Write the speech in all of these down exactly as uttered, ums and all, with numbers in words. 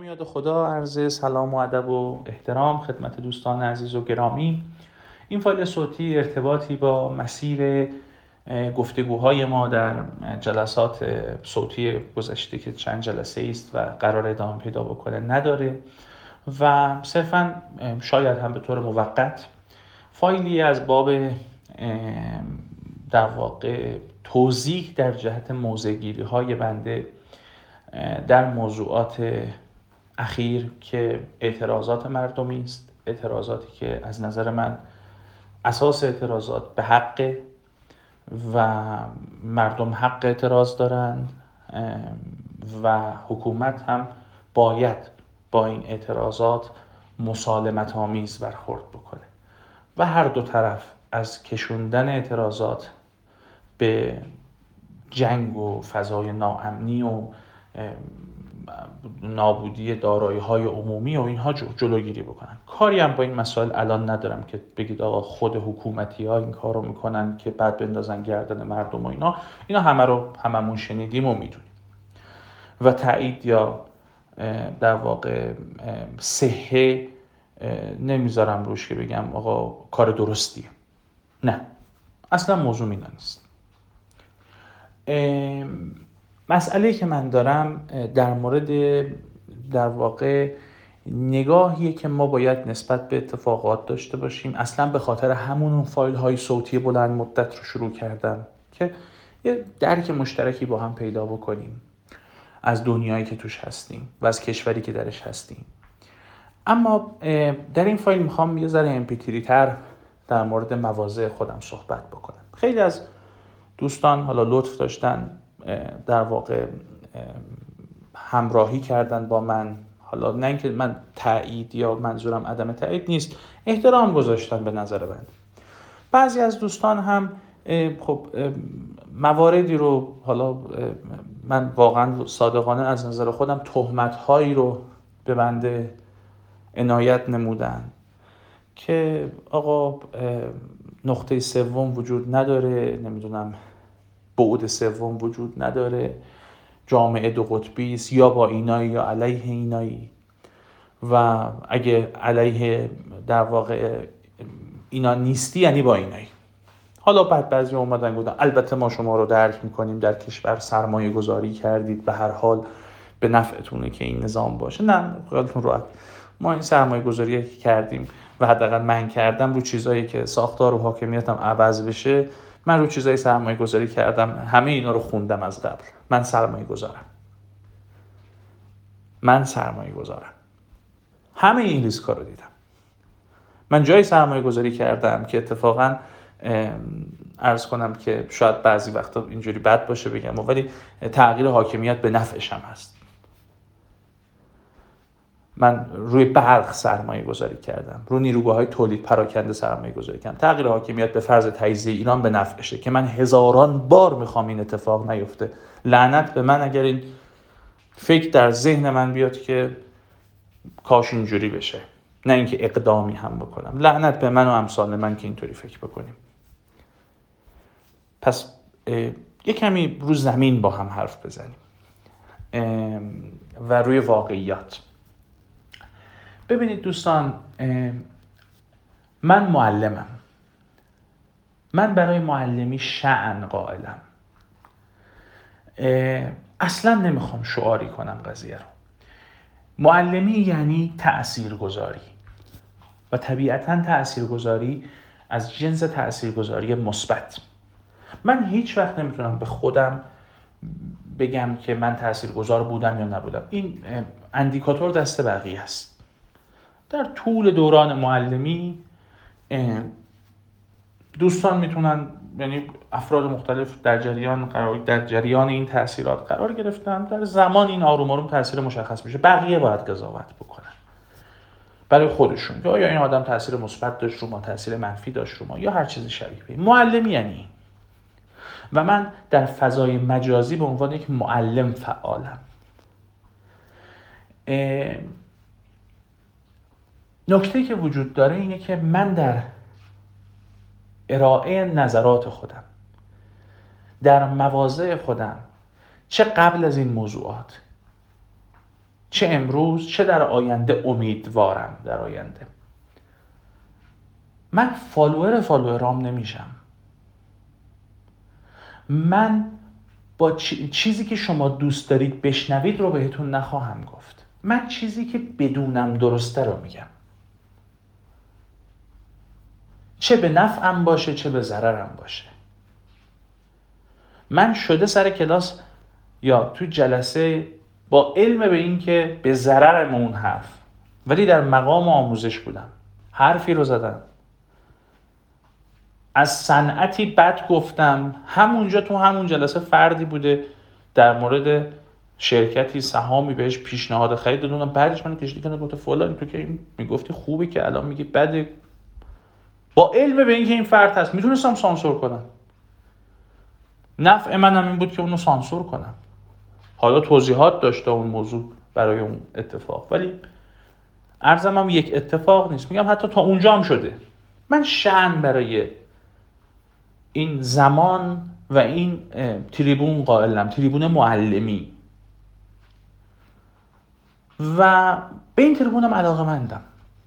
یاد خدا، عرض سلام و ادب و احترام خدمت دوستان عزیز و گرامی. این فایل صوتی ارتباطی با مسیر گفتگوهای ما در جلسات صوتی گذشته که چند جلسه است و قرار ادامه پیدا بکنه نداره و صرفاً شاید هم به طور موقت فایلی از باب در واقع توضیح در جهت موضع‌گیری های بنده در موضوعات اخیر که اعتراضات مردمی است، اعتراضاتی که از نظر من اساس اعتراضات به حق و مردم حق اعتراض دارند و حکومت هم باید با این اعتراضات مسالمت آمیز برخورد بکنه و هر دو طرف از کشوندن اعتراضات به جنگ و فضای ناامنی و نابودی دارایی‌های عمومی و اینها جلوگیری بکنن. کاری هم با این مسائل الان ندارم که بگید آقا خود حکومتی‌ها این کارو میکنن که بعد بندازن گردن مردم و اینا. اینا همه رو هممون شنیدیم و میدونیم و تایید یا در واقع صحه نمیذارم روش که بگم آقا کار درستیه. نه، اصلا موضوع اینا نیست. مسئله که من دارم در مورد در واقع نگاهیه که ما باید نسبت به اتفاقات داشته باشیم. اصلا به خاطر همون فایل های صوتی بلند مدت رو شروع کردم که یه درک مشترکی با هم پیدا بکنیم از دنیایی که توش هستیم و از کشوری که درش هستیم. اما در این فایل میخوام یه ذره امپیتری تر در مورد مواضع خودم صحبت بکنم. خیلی از دوستان حالا لطف داشتن در واقع همراهی کردن با من، حالا نه اینکه من تایید یا منظورم عدم تایید نیست، احترام گذاشتن به نظر من. بعضی از دوستان هم خب مواردی رو حالا من واقعا صادقانه از نظر خودم تهمت هایی رو به بنده عنایت نمودن که آقا نقطه سوم وجود نداره، نمیدونم بعد سوم وجود نداره، جامعه دو قطبی است، یا با اینایی یا علیه اینایی و اگه علیه در واقع اینا نیستی یعنی با اینایی. حالا بعد بعضی اومدن گفتن البته ما شما رو درک میکنیم، در کشور سرمایه گذاری کردید، به هر حال به نفعتونه که این نظام باشه. نه، خیالتون راحت، ما این سرمایه گذاری که کردیم و حداقل من کردم رو چیزایی که ساختار و حاکمیتم عوض بشه، من رو چیزای سرمایه گذاری کردم، همه اینا رو خوندم از قبل. من سرمایه گذارم من سرمایه گذارم همه این ریسکا رو دیدم. من جای سرمایه گذاری کردم که اتفاقاً عرض کنم که شاید بعضی وقتا اینجوری بد باشه بگم، ولی تغییر حاکمیت به نفعش هم هست. من روی برق سرمایه گذاری کردم، روی نیروگاه‌های تولید پراکنده سرمایه گذاری کردم. تغییر حاکمیت به فرض تجزیه ایران به نفعشه که من هزاران بار میخوام این اتفاق نیفته. لعنت به من اگر این فکر در ذهن من بیاد که کاش اینجوری بشه، نه اینکه اقدامی هم بکنم. لعنت به من و امثال من که اینطوری فکر بکنیم. پس یه کمی رو زمین با هم حرف بزنیم و روی واقعیات. ببینید دوستان، من معلمم. من برای معلمی شأن قائلم. اصلا نمیخوام شعاری کنم قضیه رو. معلمی یعنی تأثیرگذاری و طبیعتاً تأثیرگذاری از جنس تأثیرگذاری مثبت. من هیچ وقت نمیتونم به خودم بگم که من تأثیرگذار بودم یا نبودم. این اندیکاتور دست بقیه است. در طول دوران معلمی دوستان میتونن، یعنی افراد مختلف در جریان قرار در جریان این تأثیرات قرار گرفتن. در زمان این آروم آروم تأثیر مشخص میشه. بقیه باید قضاوت بکنن برای خودشون که آیا این آدم تأثیر مثبت داشت رو ما، تأثیر منفی داشت رو ما، یا هر چیز شبیه. معلمی یعنی و من در فضای مجازی به عنوان یک معلم فعالم. نکته که وجود داره اینه که من در ارائه نظرات خودم در مواضع خودم، چه قبل از این موضوعات چه امروز چه در آینده امیدوارم در آینده. من فالوور فالوورام نمیشم. من با چیزی که شما دوست دارید بشنوید رو بهتون نخواهم گفت. من چیزی که بدونم درسته رو میگم، چه به نفعم باشه چه به ضررم باشه. من شده سر کلاس یا تو جلسه با علم به این که به ضررم اون حرف، ولی در مقام آموزش بودم، حرفی رو زدم، از صنعتی بد گفتم، همونجا تو همون جلسه فردی بوده در مورد شرکتی سهامی بهش پیشنهاد خرید دادم، بعدش من کشیدی کنه گفت فلان تو که میگفتی خوبی که الان میگی بده. با علم به این که این فرد هست میتونستم سانسور کنم. نفع منم این بود که اونو سانسور کنم. حالا توضیحات داشته اون موضوع برای اون اتفاق، ولی عرضم هم یک اتفاق نیست، میگم حتی تا اونجا هم شده. من شأن برای این زمان و این تریبون قائلم، تریبون معلمی، و به این تریبونم علاقه مندم.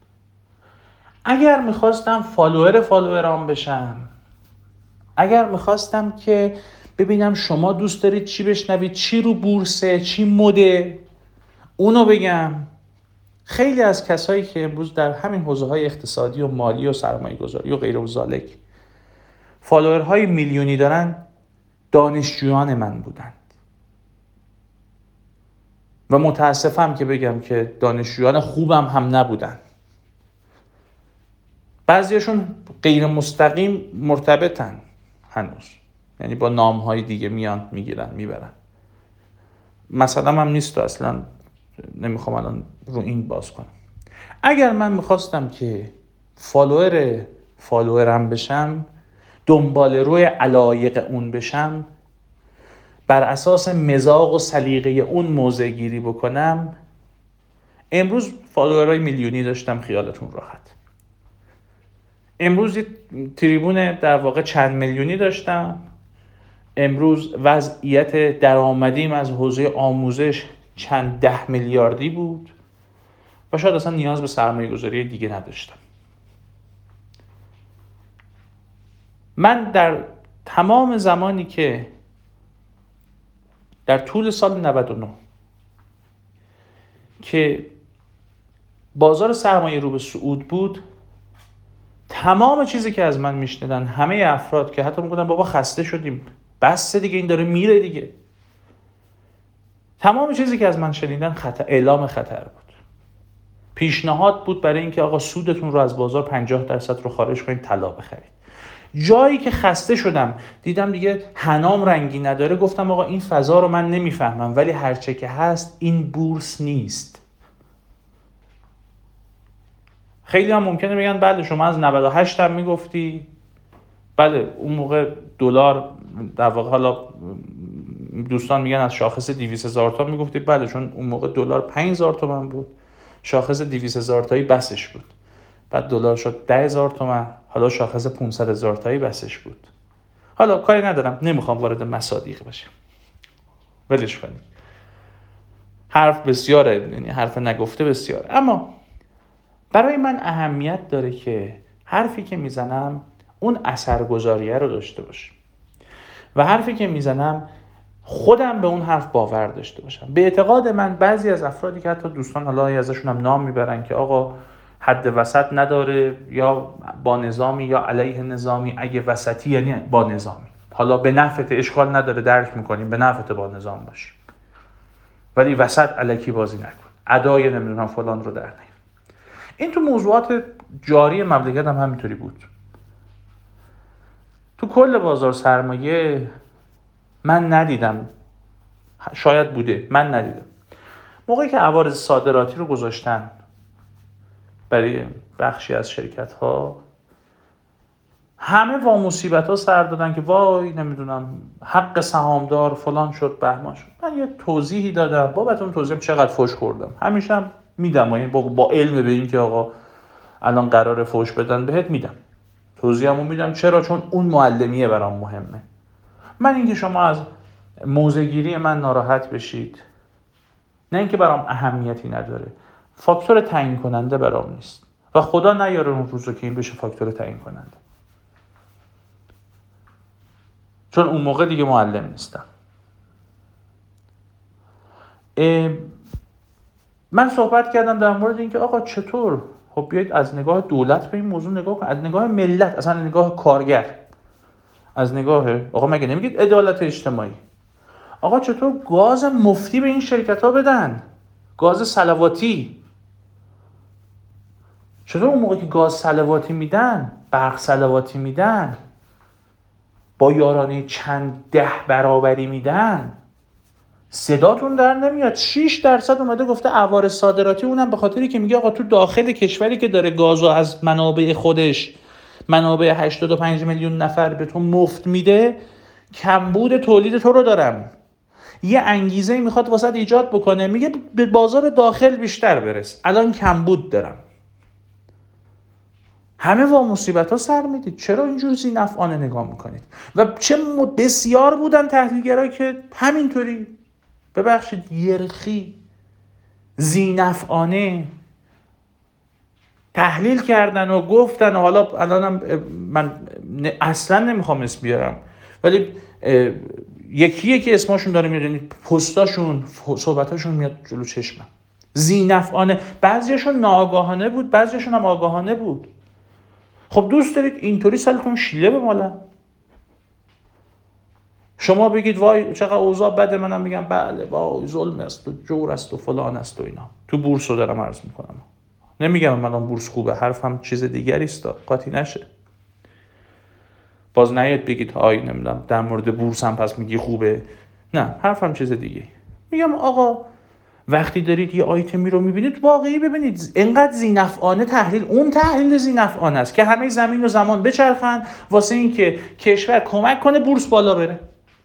اگر میخواستم فالوور فالوورام بشم، اگر میخواستم که ببینم شما دوست دارید چی بشنوید، چی رو بورسه، چی مده، اونو بگم. خیلی از کسایی که امروز در همین حوزه‌های اقتصادی و مالی و سرمایه‌گذاری و غیر و ذالک فالوورهای میلیونی دارن، دانشجویان من بودند و متاسفم که بگم که دانشجویان خوبم هم نبودن. بعضیشون غیر مستقیم مرتبطن هنوز، یعنی با نام‌های دیگه میان میگیرن میبرن. مثلا هم نیست و اصلا نمیخوام الان رو این باز کنم. اگر من میخواستم که فالوور فالوورم بشم، دنبال روی علایق اون بشم، بر اساس مزاج و سلیقه اون موضع گیری بکنم، امروز فالوورای میلیونی داشتم، خیالتون راحت. امروز تریبون در واقع چند میلیونی داشتم. امروز وضعیت درآمدیم از حوزه آموزش چند ده میلیاردی بود و شاید اصلا نیاز به سرمایه گذاری دیگه نداشتم. من در تمام زمانی که در طول سال نود و نه که بازار سرمایه رو به صعود بود، تمام چیزی که از من میشنیدن همه افراد که حتی میگفتن بابا خسته شدیم، بس دیگه این داره میره دیگه، تمام چیزی که از من شنیدن خطر، اعلام خطر بود. پیشنهاد بود برای اینکه آقا سودتون رو از بازار پنجاه درصد رو خارج کنید، طلا بخرید. جایی که خسته شدم دیدم دیگه حنام رنگی نداره، گفتم آقا این فضا رو من نمیفهمم، ولی هرچه که هست این بورس نیست. خیلی هم ممکنه بگن بله شما از نود و هشت هم میگفتی، بله اون موقع دلار در واقع، حالا دوستان میگن از شاخص دویست هزار تا میگفتی، بله چون اون موقع دلار پنج هزار تومان بود، شاخص دویست هزار تایی بسش بود، بعد دلار شد ده هزار تومان، حالا شاخص پانصد هزار تایی بسش بود. حالا کاری ندارم، نمیخوام وارد مصادیق بشم، ولش کنید. حرف بسیاره، یعنی حرف نگفته بسیاره، اما برای من اهمیت داره که حرفی که میزنم اون اثرگذاریه رو داشته باشه و حرفی که میزنم خودم به اون حرف باور داشته باشم. به اعتقاد من بعضی از افرادی که حتی دوستان حالا ازشون هم نام میبرن که آقا حد وسط نداره، یا با نظامی یا علیه نظامی، اگه وسطی یعنی با نظامی، حالا به نفعت اشکال نداره، درک میکنیم، به نفعت با نظام باشی، ولی وسط الکی بازی نکن، ادای نمیدونم فلان رو در نیار. این تو موضوعات جاری مملکت هم همینطوری بود. تو کل بازار سرمایه من ندیدم، شاید بوده، من ندیدم، موقعی که عوارض صادراتی رو گذاشتن برای بخشی از شرکت ها، همه وا مصیبت ها سر دادن که وای نمیدونم حق سهامدار فلان شد بهمان شد. من یه توضیحی دادم، بابت اون توضیحم چقدر فوش خوردم، همیشه هم میدم، یعنی با, با علم به این که آقا الان قراره فوش بدن بهت میدم، توضیحمو میدم. چرا؟ چون اون معلمیه برام مهمه. من اینکه شما از موضع گیری من ناراحت بشید نه اینکه برام اهمیتی نداره، فاکتور تعیین کننده برام نیست و خدا نیاره اون روزو که این بشه فاکتور تعیین کننده، چون اون موقع دیگه معلم نیستم. من صحبت کردم در مورد اینکه آقا چطور، خب بیایید از نگاه دولت به این موضوع نگاه کنید، از نگاه ملت، اصلا نگاه کارگر، از نگاه آقا مگه نمیگید عدالت اجتماعی؟ آقا چطور گاز مفتی به این شرکت ها بدن، گاز صلواتی؟ چطور اون موقع که گاز صلواتی میدن، برق صلواتی میدن، با یارانه چند ده برابری میدن، صداتون در نمیاد؟ شش درصد اومده گفته عوارض صادراتی، اونم به خاطری که میگه آقا تو داخل کشوری که داره گازو از منابع خودش، منابع هشتاد و پنج میلیون نفر به تو مفت میده، کمبود تولید تو رو دارم. یه انگیزه میخواد واسط ایجاد بکنه، میگه به بازار داخل بیشتر برس، الان کمبود دارم. همه وا مصیبت ها سر میدید، چرا اینجور ذی‌نفعانه نگاه میکنید؟ و چه بسیار بودن تحلیلگرایی که همینطوری، ببخشید، یرخی ذی‌نفعانه تحلیل کردن و گفتن. و حالا الانم من اصلا نمیخوام اسم بیارم، ولی یکی یکی اسمشون داره میاد، پستاشون، صحبتاشون میاد جلو چشمم، ذی‌نفعانه. بعضیشون ناآگاهانه بود، بعضیشون هم آگاهانه بود. خب دوست دارید اینطوری سالتون شیله بماله؟ شما بگید وای چقدر اوضاع بده، منم میگم بله وای ظلم است و جور است و فلان است و اینا. تو بورس رو دارم عرض میکنم، نمیگم من الان بورس خوبه، حرفم چیز دیگری است، قاطی نشه. باز نیاد بگید آی نمیدونم در مورد بورس هم پس میگی خوبه، نه، حرفم چیز دیگه. میگم آقا وقتی دارید یه آیتمی رو میبینید واقعی ببینید، اینقدر ذی‌نفعانه تحلیل، اون تحلیل ذی‌نفعانه است که همه زمین و زمان بچرخن واسه این که کشور کمک کنه بورس بالا بره.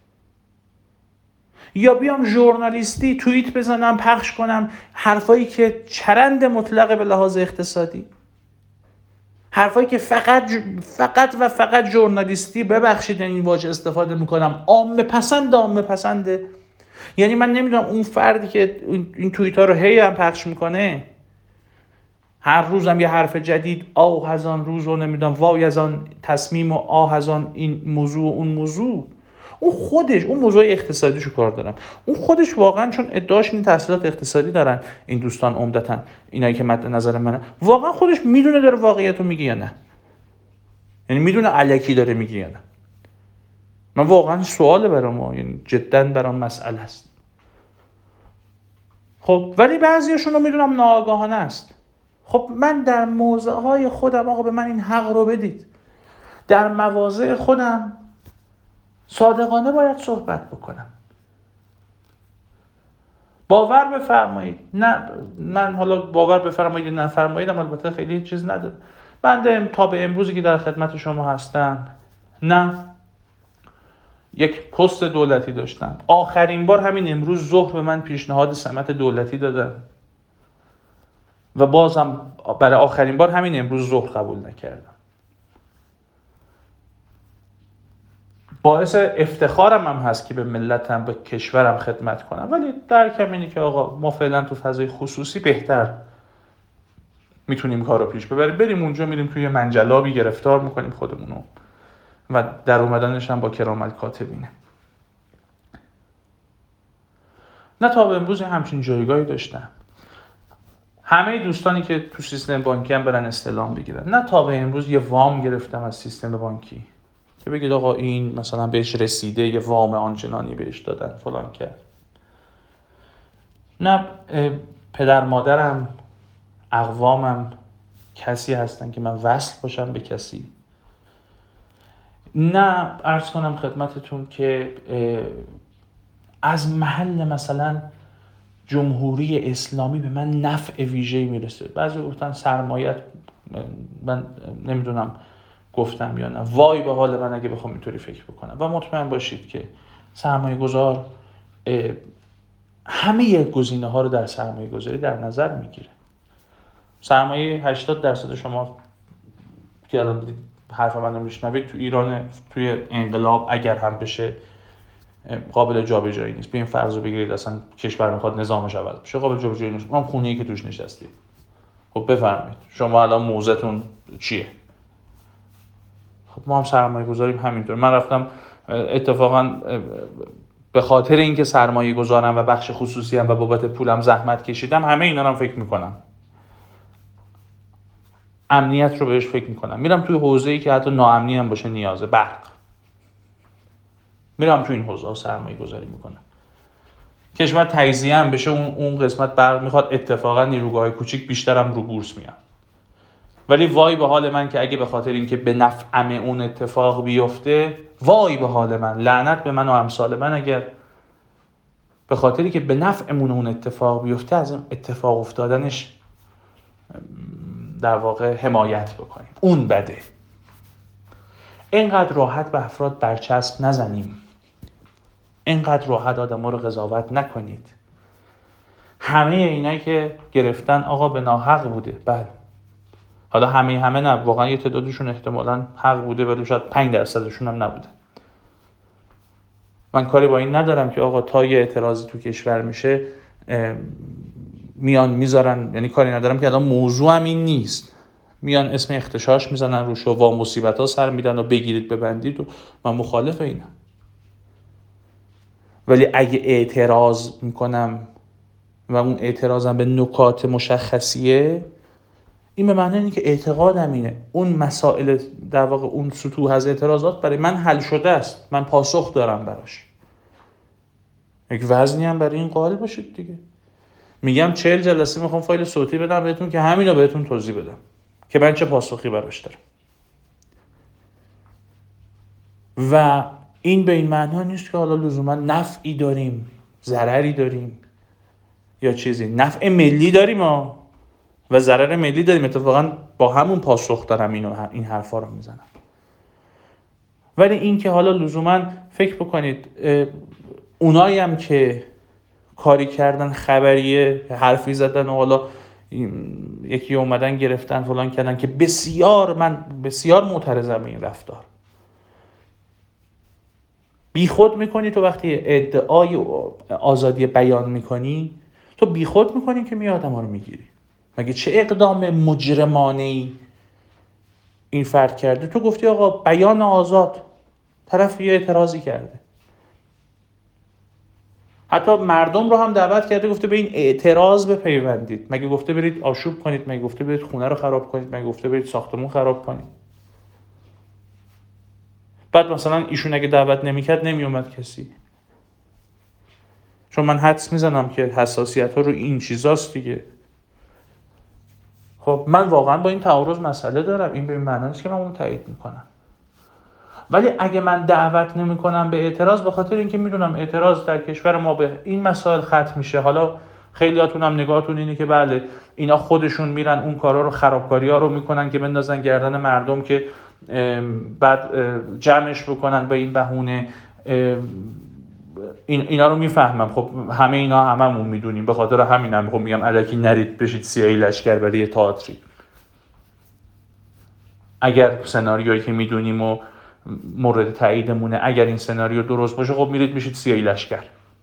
یا بیام ژورنالیستی توییت بزنم پخش کنم حرفایی که چرند مطلق به لحاظ اقتصادی، حرفایی که فقط فقط و فقط ژورنالیستی، ببخشید این واژه استفاده میکنم، عامه پسند عامه پسنده. یعنی من نمیدونم اون فردی که این توییت ها رو هی هم پخش میکنه، هر روزم یه حرف جدید، آه از آن روز و نمیدونم وای از آن تصمیم و آه از آن این موضوع و اون موضوع، اون خودش اون موضوع اقتصادیشو کار دارم، اون خودش واقعا چون ادعاش این تحصیلات اقتصادی دارن این دوستان، عمدتاً اینایی که مد نظر منه، واقعا خودش میدونه داره واقعیتو میگه یا نه، یعنی میدونه الکی داره میگه یا نه. من واقعا سواله برام، یعنی جدا برام مسئله است. خب ولی بعضیاشون رو میدونم ناآگاهانه است. خب من در موضعهای خودم آقا به من این حق رو بدید، در مواضع خودم صادقانه باید صحبت بکنم. باور بفرمایید، نه من حالا باور بفرمایید نفرماییدم البته خیلی چیز نداره، بنده تا به امروزی که در خدمت شما هستم نه یک پست دولتی داشتم، آخرین بار همین امروز ظهر به من پیشنهاد سمت دولتی دادن و بازم برای آخرین بار همین امروز ظهر قبول نکردم. باعث افتخارم هم هست که به ملتم، به کشورم خدمت کنم، ولی درکم اینه که آقا ما فعلا تو فضای خصوصی بهتر میتونیم کار رو پیش ببریم، بریم اونجا میریم توی منجلابی گرفتار میکنیم خودمونو و در اومدنش هم با کرام الکاتبینه. نه تا به امروز همچین جایگاهی داشتم. همه دوستانی که تو سیستم بانکی هم برن استعلام بگیرن، نه تا به امروز یه وام گرفتم از سیستم بانکی که بگید آقا این مثلا بهش رسیده، یه وام آنچنانی بهش دادن فلان کرد. نه پدر مادرم، اقوامم کسی هستن که من وصل باشم به کسی. نه عرض کنم خدمتتون که از محل مثلا جمهوری اسلامی به من نفع ویژه‌ای میرسه. بعضی گفتن سرمایت، من نمیدونم گفتم یا نه، وای به حال من اگه بخوام اینطوری فکر بکنم. و مطمئن باشید که سرمایه گذار همه گزینه ها رو در سرمایه گذاری در نظر میگیره. سرمایه هشتاد درصد شما که الان حرف من رو میشنوید تو ایران، توی انقلاب اگر هم بشه قابل جابجایی نیست. بیاین فرض رو بگیرید اصلا کشور میخواد نظامش عوض بشه، قابل جابجایی نیست. اون خونه‌ای که توش نشستید. خب بفرمایید شما الان موضعتون چیه؟ خب ما هم سرمایه گذاریم همینطور. من رفتم اتفاقا به خاطر اینکه سرمایه گذارم و بخش خصوصی هم و بابت پولم زحمت کشیدم، همه اینا رو فکر میکنم، امنیت رو بهش فکر میکنم، میرم توی حوزه‌ای که حتی ناامنی هم باشه، نیازه برق، میرم توی این حوزه ها سرمایه گذاری میکنم. کشور تجزیه هم بشه، اون اون قسمت برق میخواد اتفاقا نیروگاه‌های کوچیک بیشترم رو بورس میان. ولی وای به حال من که اگه به خاطر اینکه به نفعم اون اتفاق بیفته، وای به حال من، لعنت به من و امثال من، اگر به خاطری که به نفعمون اون اتفاق بیفته از اون اتفاق افتادنش در واقع حمایت بکنیم. اون بده. اینقدر راحت به افراد برچسب نزنیم، اینقدر راحت آدم‌ها رو قضاوت نکنید. همه اینایی که گرفتن آقا به ناحق بوده، بله، حالا همه همه نه، واقعا یه تعدادشون احتمالاً حق بوده ولی شاید پنج درصدشون هم نبوده. من کاری با این ندارم که آقا تا یه اعتراضی تو کشور میشه میان میذارن، یعنی کاری ندارم که الان موضوع هم این نیست، میان اسم اختشاش میزنن روش و وا مصیبت ها سر میدن و بگیرید ببندید و من مخالف اینم. ولی اگه اعتراض میکنم و اون اعتراضم به نکات مشخصیه، این به معنی اینه که اعتقادم اینه اون مسائل در واقع اون سطوح از اعتراضات برای من حل شده است، من پاسخ دارم براش. یک وزنی هم برای این قائل باشید دیگه. میگم چهل جلسه میخوام فایل صوتی بدم بهتون که همین رو بهتون توضیح بدم که من چه پاسخی براش دارم. و این به این معنی نیست که حالا لزوما نفعی داریم، ضرری داریم یا چیزی. نفع ملی داریم ها و ضرر ملی داریم. اتفاقا با همون پاسخ دارم اینو این حرفا رو میزنم. ولی این که حالا لزوما فکر بکنید اونایی هم که کاری کردن، خبریه حرفی زدن و حالا یکی اومدن گرفتن فلان کردن، که بسیار من بسیار معترضم به این رفتار. بی خود میکنی تو وقتی ادعای آزادی بیان میکنی، تو بی خود میکنی که می آدم ها رو میگیری. مگه چه اقدام مجرمانه‌ای این فرد کرده؟ تو گفتی آقا بیان آزاد، طرف یه اعتراضی کرده، حتی مردم رو هم دعوت کرده، گفته به این اعتراض بپیوندید. مگه گفته برید آشوب کنید؟ مگه گفته برید خونه رو خراب کنید؟ مگه گفته برید ساختمون خراب کنید؟ بعد مثلا ایشون اگه دعوت نمیکرد نمیومد کسی. چون من حدس میزنم که حساسیت ها رو این چیزاست دیگه. خب من واقعا با این تعارض مسئله دارم. این به این معنی نیست که من اون تایید میکنم. ولی اگه من دعوت نمیکنم به اعتراض، به خاطر اینکه میدونم اعتراض در کشور ما به این مسائل ختم میشه. حالا خیلیاتون هم نگاهتون اینه که بله اینا خودشون میرن اون کارا رو، خرابکاری ها رو میکنن که بندازن گردن مردم که بعد جمعش بکنن به این بهونه. این اینا رو میفهمم. خب همه اینا هممون میدونیم. به خاطر همینم خب میگم الکی نرید بشید سیاهی لشکر برای تئاتری. اگر سناریویی که میدونیم و مورد تاییدمونه، اگر این سناریو درست باشه، خب میرید میشید سیاهی لشکر.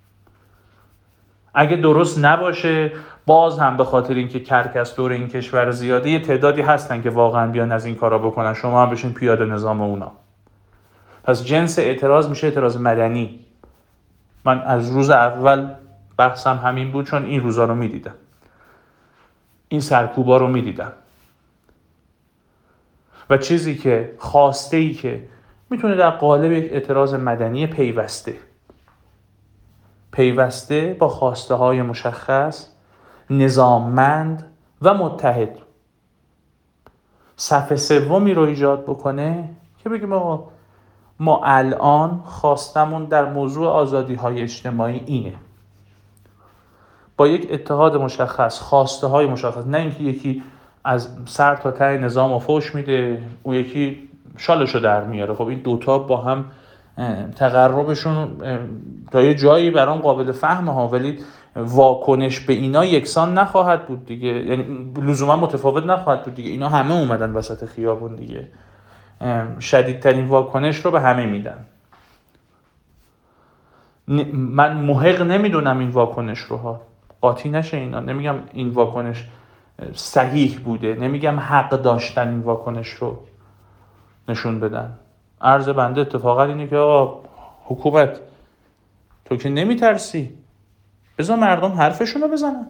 اگه درست نباشه، باز هم به خاطر اینکه کرکس دور این کشور زیاده، یه تعدادی هستن که واقعا بیان از این کارا بکنن، شما هم بشین پیاده نظام اونا. پس جنس اعتراض میشه اعتراض مدنی. من از روز اول بحثم همین بود، چون این روزا رو میدیدم، این سرکوبا رو میدیدم. و چیزی که خواسته ای که میتونه در قالب یک اعتراض مدنی پیوسته پیوسته با خواسته های مشخص، نظاممند و متحد، صف سومی رو ایجاد بکنه که بگیم آقا ما الان خواستمون در موضوع آزادی های اجتماعی اینه، با یک اتحاد مشخص، خواسته های مشخص. نه اینکه یکی از سر تا ته نظام رو فوش میده، اون یکی شالشو در میاره. خب این دوتا با هم تقربشون تا یه جایی برام قابل فهمه ها، ولی واکنش به اینا یکسان نخواهد بود دیگه، یعنی لزوما متفاوت نخواهد بود دیگه. اینا همه اومدن وسط خیابون دیگه، شدیدترین واکنش رو به همه میدن. من محق نمیدونم این واکنش رو ها، قاطی نشه اینا، نمیگم این واکنش صحیح بوده، نمیگم حق داشتن این واکنش رو نشون بدن. عرض بنده اتفاقا اینه که آقا حکومت تو که نمیترسی، بذار مردم حرفشون رو بزنن.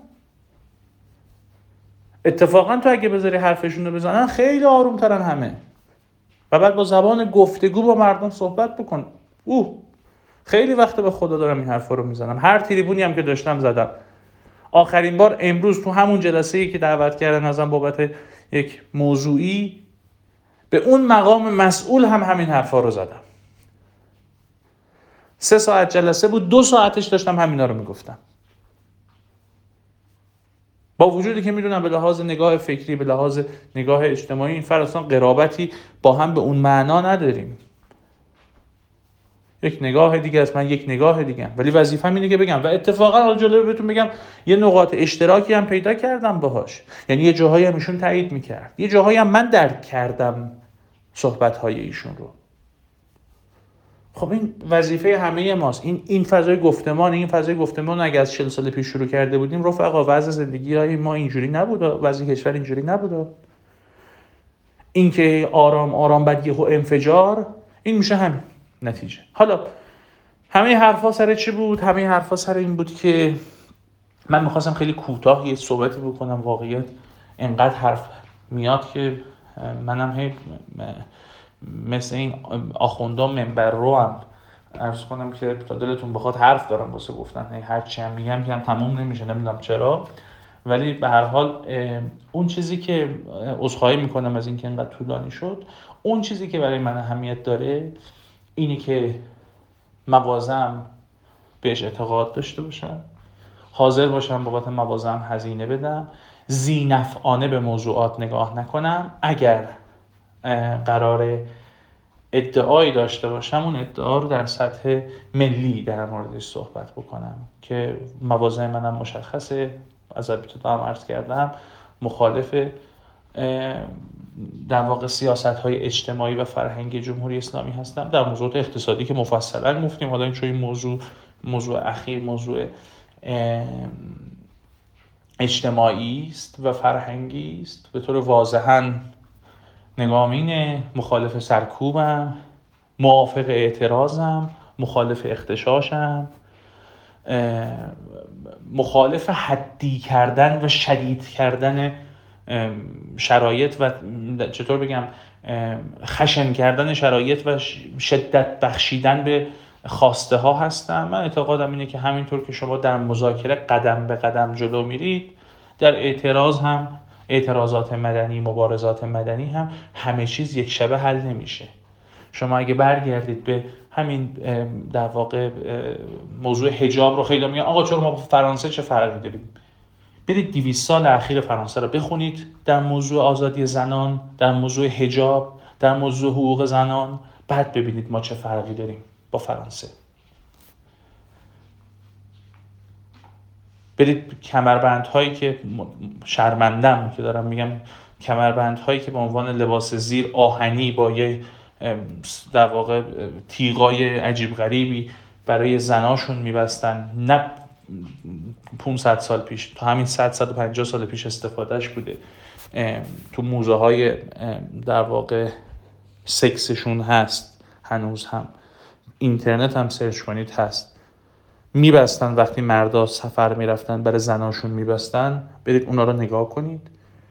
اتفاقا تو اگه بذاری حرفشون رو بزنن خیلی آروم ترن همه، و بعد با زبان گفتگو با مردم صحبت بکن. اوه خیلی وقت به خدا دارم این حرفا رو میزنم، هر تریبونی هم که داشتم زدم. آخرین بار امروز تو همون جلسه‌ای که دعوت کردن ازم بابت یک موضوعی، به اون مقام مسئول هم همین حرفا رو زدم. سه ساعت جلسه بود، دو ساعتش داشتم همینا رو میگفتم، با وجودی که میدونم به لحاظ نگاه فکری، به لحاظ نگاه اجتماعی این فرد اصلا قرابتی با هم به اون معنا نداریم. یک نگاه دیگه است، من یک نگاه دیگه هم. ولی وظیفه‌م اینه که بگم، و اتفاقا حالا جلوی بهتون بگم یه نقاط اشتراکی هم پیدا کردم باهاش، یعنی یه جاهایی هم ایشون تایید میکرد، یه جاهایی هم من درک کردم صحبت‌های ایشون رو. خب این وظیفه همه ماست. این این فضای گفتمان، این فضای گفتمان اگه از چهل سال پیش شروع کرده بودیم رفقا، وضع زندگی های ما اینجوری نبود، وضع کشور اینجوری نبود. این که آرام آرام بعد یهو انفجار، این میشه همین نتیجه. حالا همه حرفا سر چی بود؟ همه حرفا سر این بود که من میخواستم خیلی کوتاه یه صحبتی بکنم. واقعیت انقدر حرف میاد که منم هی مثل این آخوندا منبر رو هم عرض کنم که تا دلتون بخواد حرف دارم واسه گفتن، هر چی هم میگم که هم تموم نمیشه، نمیدونم چرا. ولی به هر حال اون چیزی که عذرخواهی میکنم از این که اینقدر طولانی شد، اون چیزی که برای من اهمیت داره اینی که مواضعم بهش اعتقاد داشته باشم، حاضر باشم بابت مواضعم هزینه بدم، ذی‌نفعانه به موضوعات نگاه نکنم. اگر قراره ادعایی داشته باشم اون ادعا رو در سطح ملی در موردش صحبت بکنم که مواضع منم مشخصه. از ابتدا هم عرض کردم مخالف در واقع سیاست‌های اجتماعی و فرهنگی جمهوری اسلامی هستم. در موضوعات اقتصادی که مفصلا گفتیم، حالا این چون این موضوع موضوع اخیر موضوع اجتماعی است و فرهنگی است، به طور واضحاً نگام اینه، مخالف سرکوبم، موافق اعتراضم، مخالف اختشاشم، مخالف حدی کردن و شدید کردن شرایط و چطور بگم خشن کردن شرایط و شدت بخشیدن به خواسته ها هستم. من اعتقادم اینه که همینطور که شما در مذاکره قدم به قدم جلو میرید، در اعتراض هم، اعتراضات مدنی، مبارزات مدنی هم همه چیز یک شبه حل نمیشه. شما اگه برگردید به همین در واقع موضوع حجاب رو، خیلی میگن آقا چرا ما با فرانسه چه فرقی داریم؟ برید دویست سال اخیر فرانسه رو بخونید در موضوع آزادی زنان، در موضوع حجاب، در موضوع حقوق زنان، بعد ببینید ما چه فرقی داریم با فرانسه. برید کمربندهایی که شرمندم که دارم میگم، کمربندهایی که به عنوان لباس زیر آهنی با یه در واقع تیغای عجیب غریبی برای زناشون میبستن، نه پانصد سال پیش، تا همین صد صد و پنجاه سال پیش استفادهش بوده، تو موزه های در واقع سکسشون هست، هنوز هم اینترنت هم سرچ کنید هست، میبستن وقتی مردا سفر میرفتن برای زناشون میبستن. برید اونا رو نگاه کنید.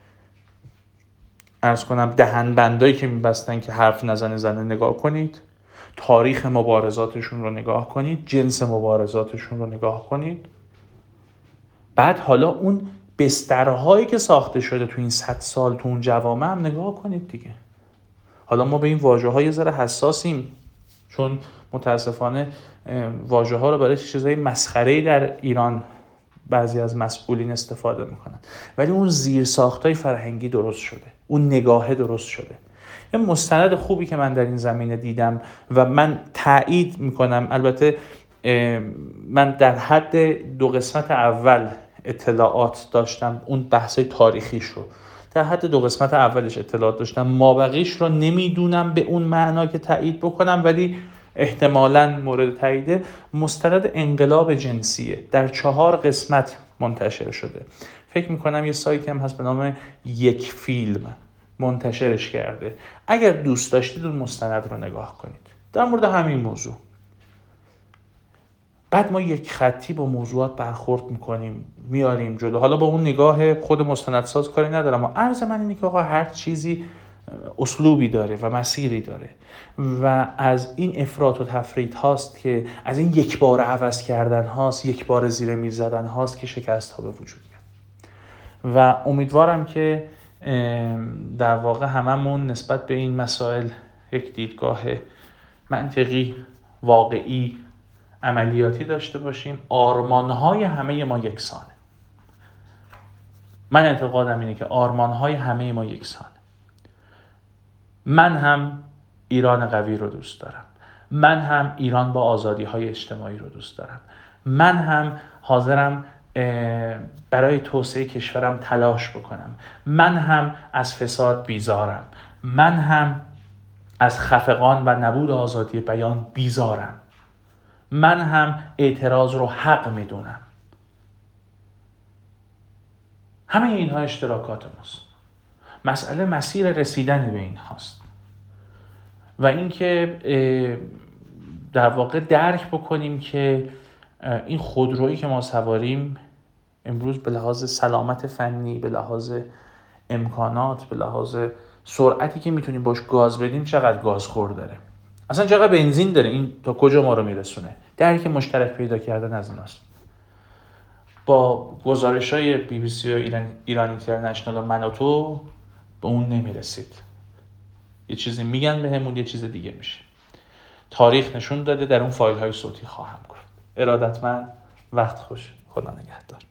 عرض کنم دهن بندایی که میبستن که حرف نزنه زنه نگاه کنید. تاریخ مبارزاتشون رو نگاه کنید. جنس مبارزاتشون رو نگاه کنید. بعد حالا اون بسترهایی که ساخته شده تو این صد سال تو اون جوامع هم نگاه کنید دیگه. حالا ما به این واژه ها یه ذره حساسیم، چون متاسفانه واژه ها رو برای چیزای مسخره‌ای در ایران بعضی از مسئولین استفاده میکنن، ولی اون زیر ساختای فرهنگی درست شده، اون نگاهه درست شده. یه مستند خوبی که من در این زمینه دیدم و من تایید میکنم، البته من در حد دو قسمت اول اطلاعات داشتم، اون بحثای تاریخیش رو در حد دو قسمت اولش اطلاعات داشتم، مابقیش رو نمیدونم به اون معنا که تایید بکنم، ولی احتمالاً مورد تاییده، مستند انقلاب جنسیه، در چهار قسمت منتشر شده. فکر میکنم یه سایتی هم هست به نام یک فیلم منتشرش کرده. اگر دوست داشتید اون مستند رو نگاه کنید در مورد همین موضوع. بعد ما یک خطی با موضوعات برخورد میکنیم، میاریم جلو. حالا با اون نگاه خود مستندساز کاری ندارم، اما عرض من اینه که آقا هر چیزی اسلوبی داره و مسیری داره و از این افراط و تفریط هاست که از این یک بار عوض کردن هاست، یک بار زیر میز زدن هاست که شکست ها به وجود میاد. و امیدوارم که در واقع هممون نسبت به این مسائل یک دیدگاه منطقی، واقعی، عملیاتی داشته باشیم. آرمانهای همه ما یکسانه. من اعتقادم اینه که آرمانهای همه ما یکسانه. من هم ایران قوی رو دوست دارم. من هم ایران با آزادی‌های اجتماعی رو دوست دارم. من هم حاضرم برای توسعه کشورم تلاش بکنم. من هم از فساد بیزارم. من هم از خفقان و نبود آزادی بیان بیزارم. من هم اعتراض رو حق میدونم. همه اینها اشتراکات ماست. مسئله مسیر رسیدن به این هاست و اینکه در واقع درک بکنیم که این خودرویی که ما سواریم امروز به لحاظ سلامت فنی، به لحاظ امکانات، به لحاظ سرعتی که میتونیم باش گاز بدیم چقدر گازخور داره، اصلا چقدر بنزین داره، این تا کجا ما رو میرسونه. درک مشترک پیدا کردن از ایناست. با گزارش‌های بی بی سی و ایران ایران اینترنشنال و من و تو به اون نمیرسید. یه چیزی میگن بهمون، یه چیز دیگه میشه. تاریخ نشون داده، در اون فایل‌های صوتی خواهم گفت. ارادتمند، وقت خوش، خدا نگهدار.